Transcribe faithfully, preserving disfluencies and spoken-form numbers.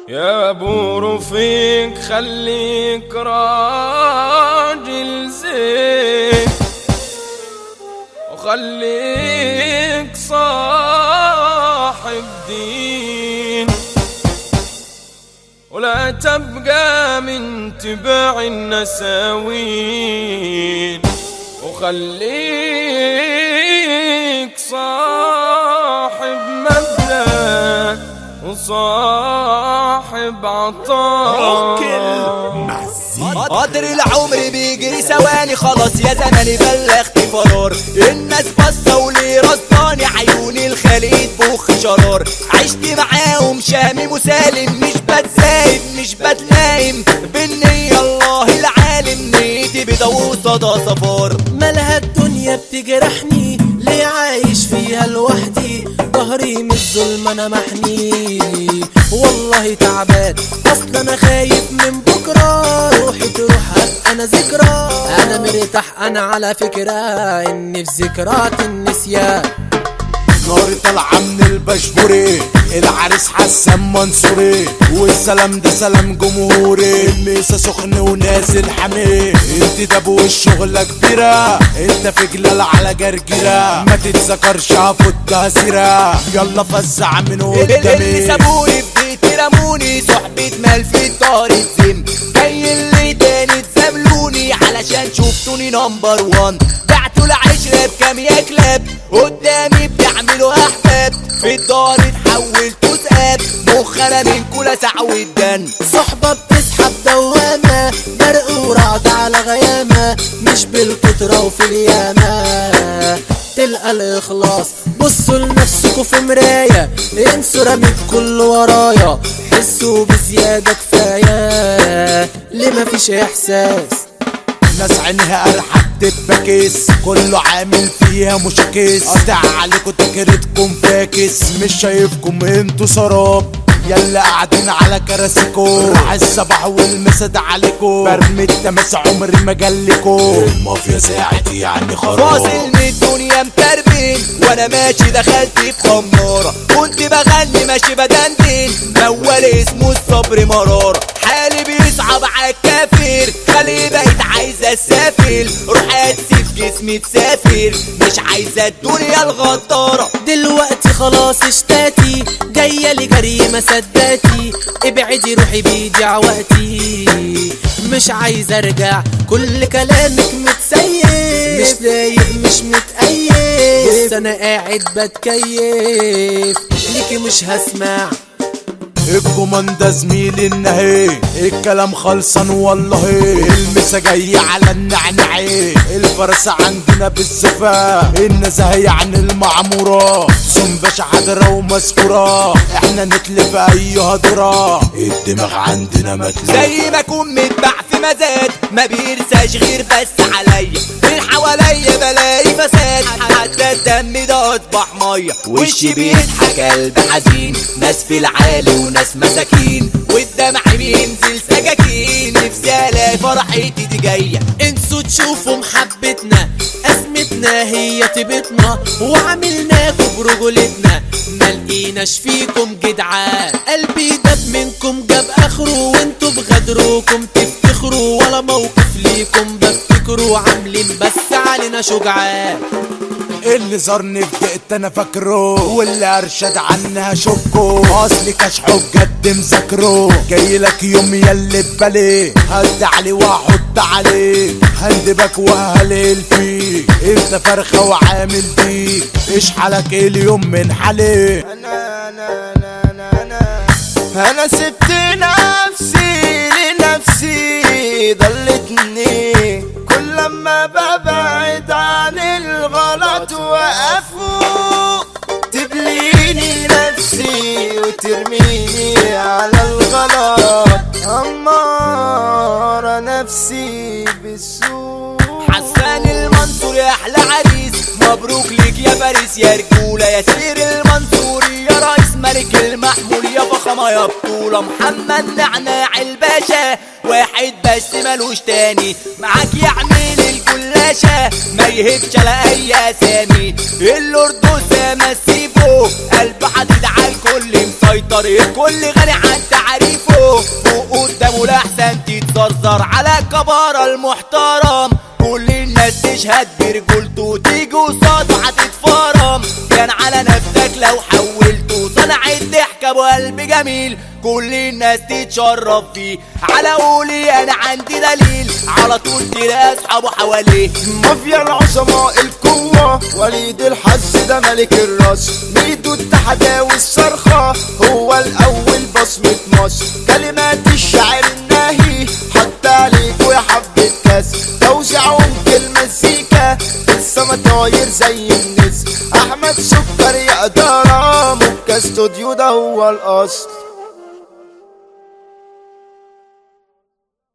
يا ابو رفيق خليك راجل زين، وخليك صاحب دين، ولا تبقى من تبع النساوين، وخليك صاحب مبدأ وصاحب عطاء. قدر العمر بيجري ثواني، خلاص يا زماني بلغت فرار. الناس بصة ولي رصاني، عيوني الخليج بوخ شرار. عشت معاهم شامم وسالم، مش بتزايد مش بتلايم، بالنية الله العالم نيتي بدور صدى صفار. مالها الدنيا بتجرحني، ليه عايش فيها لوحدي؟ ظهري من الظلم انا محني، والله تعبان اصلا انا خايف من بكره، روحي تروح ابقى انا ذكرى. انا مرتاح انا على فكره اني في ذكرات النسيان. نار طالعه من البشبوري، العريس حسام منصوري، والسلام ده سلام جمهوري. الميسا سخن ونازل حميه، انت دابو الشغله كبيره، انت في جلال على جرجيره، ما تتذكرش هفوتها سيره. يلا فزع من قدامي، اللي سابوني في بيتي رموني، صحبة مال في الدار الزم، جاي اللي تاني تزاملوني علشان شفتوني نمبر وان. بعتوا العشرة بكام يا كلاب، قدامي بتعملوا احباب، في الدار اتحولتوا ذئاب، مخنا منكوا لسع والدن. صحبة بتسحب دوامة، برق ورعد على غيامة، مش بالكترة وفي اليامة تلقى الإخلاص. بصوا لنفسكوا في مراية، انسوا رميت كل ورايا، حسوا بزيادة كفاية، ليه مفيش إحساس؟ ناس عينها قرحة بتبقى كيس، كله عامل فيها مشاكس، قاطع عليكوا تكرتكم فاكس، مش شايفكم انتوا سراب، يلا قاعدين على كراسيكو، راح الصباح والمسد عليكو، برمي التماس عمري ما جالكو، المافيا ساعتي يعني خراب. فاصل من الدنيا متربين، وانا ماشي دخلت في خمارة، كنت بغني ماشي بدندن، موال اسمه الصبر مرارة، حالي بيصعب عالكافر، خلي بقيت عايزة اسافر، روح اسيب جسمي تسافر، مش عايزة الدنيا الغدارة. دلوقتي خلاص اشتاتي، جاية لي جري ما صدقتي، ابعدي روحي بيضيع وقتي، مش عايزة ارجع، كل كلامك متسيف، مش لايق مش متأيف، بس انا قاعد بتكيف، ليكي مش هسمع. الكوماندا زميلي النهي، الكلام خلصان والله، المسا جاي على النعنعي، الفرس عندنا بالزفا، النزاهية عن المعمورة، سنبش حضرة ومسكورة، احنا نتلف اي هضرة، الدماغ عندنا متلف، زي ما اكون متبع في مزاد، ما بيرساش غير بس عليا، من حواليا بلاقي فساد، حتى الدم ده اصبح مية، وشي بيضحك قلب حزين، ناس في العالي وناس مساكين، والدمع بينزل سكاكين، نفسي الاقي فرحتي دي جايه. انسوا تشوفوا محبتنا، ازمتنا هي طيبتنا، وعملناكوا برجولتنا، ملقيناش فيكم جدعان، قلبي داب منكم جاب اخره، وانتوا بغدركم تفتخروا، ولا موقف ليكم بفتكروا، عاملين بس علينا شجعان. اللي زارني في دقت انا فاكره، واللي ارشد عنها شكو، اصلي كشحه بجد مذاكره، جايلك يوم ياللي ببالي، هد عليه واحط عليه، هندبك وهليل فيك، انت فرخه وعامل بيك، ايش حالك اليوم من حالي. انا انا انا انا انا انا سبت نفسي لنفسي، ضلتني كل لما ببعد عن الغلط وافوق، تبليني نفسي وترميني على الغلط، امارة نفسي بالسوء. حسان المنصور يا احلى عريس، مبروك ليك يا فارس يا رجولة، يا سير المنصوري يا رئيس ملك المحمول، يا فخامة يا بطولة، محمد نعناع الباشا، واحد بس ملوش تاني، معاك يعمل الجلاشة، ما يهبش على اي اسامي، اللوردوسة مسيفو، قلب حديد عالكل مصير. مسيطر الكل غني عن تعريفه فوق قدامه لأحسن تتزرزر على كبار المحترم كل الناس تشهد برجولته تيجي قصاده هتتفرم كان على نفسك لو حولته صنع الضحكة بقلب جميل كل الناس تتشرف فيه على قولي انا عندي دليل على طول تلاقي اصحابه حواليه مافيا العظماء القوة وليد الحظ ده ملك الراس ميدو التحداوي الصرخة هو الاول بصمة مصر كلمات الشاعر الناهي حتى عليكوا يا حبة كاس توزيعهم كلمة مزيكا السما طاير زي النسر احمد سكر يا ادارة مكة استوديو ده هو الاصل.